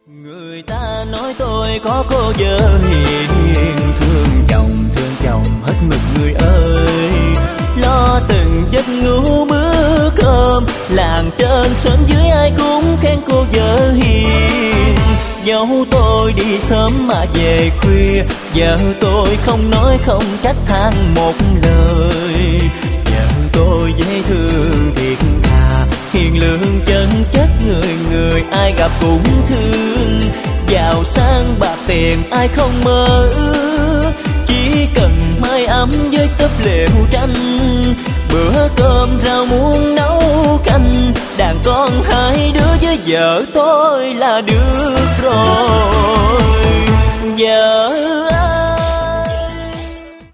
Người ta nói tôi có cô vợ hiền, thương chồng hết mực người ơi. Lo từng giấc ngủ bữa cơm, làng trên xóm dưới ai cũng khen cô vợ hiền. Dẫu tôi đi sớm mà về khuya, vợ tôi không nói không trách than một lời. Vợ tôi dễ thương thiệt thà, hiền lương chân chất, người ai gặp cũng thương. Giàu sang bạc tiền ai không mơ ước, chỉ cần mái ấm với túp lều tranh. Bữa cơm rau muống nấu canh, đàn con hai đứa với vợ tôi là được rồi. Vợ